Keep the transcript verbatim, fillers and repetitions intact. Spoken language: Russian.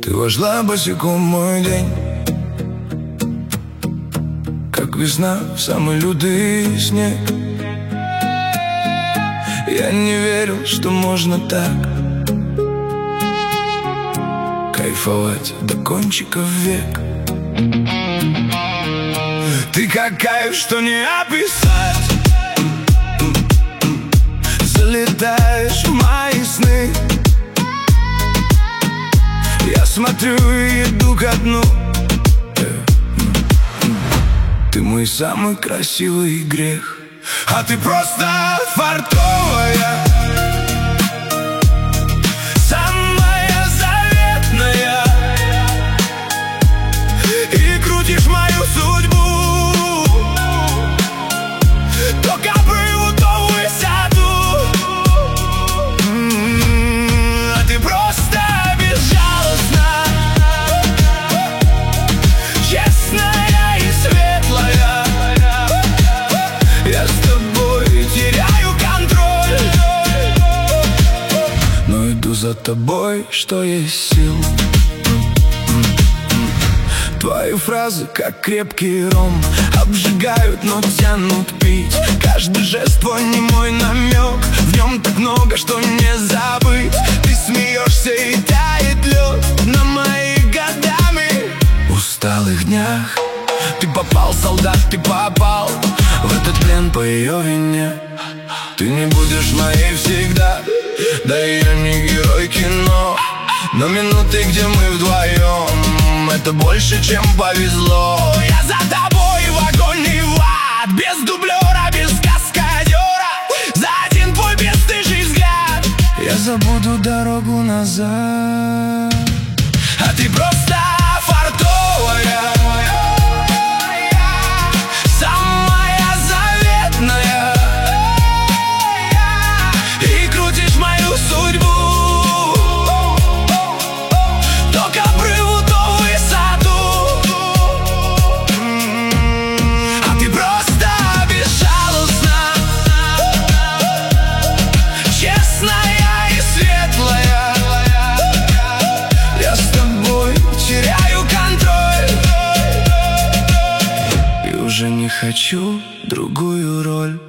Ты вошла босиком в мой день, как весна в самый лютый снег. Я не верил, что можно так кайфовать до кончиков век. Ты как кайф, что не описать. Залетаешь в мои сны. Я смотрю и иду ко дну. Ты мой самый красивый грех. А ты просто фартовая, самая заветная, и крутишь мою судьбу. То копрыву, то в высоту. М-м-м, а ты просто безжалостна, честная и светлая. Я с тобой теряю контроль, но иду за тобой, что есть сил. Твои фразы, как крепкий ром, обжигают, но тянут пить. Каждый жест твой немой намек, в нем так много, что не забыть. Ты смеешься и тает лед на моих годами усталых днях. Ты попал, солдат, ты попал в этот плен по ее вине. Ты не будешь моей всегда, да я не герой кино. Но минуты, где мы вдвоем, это больше, чем повезло. Я за тобой в огонь и в ад, без дублера, без каскадера, за один твой бесстыжий взгляд я забуду дорогу назад. А ты просто фартовая, самая заветная, и крутишь мою судьбу. Уже не хочу другую роль.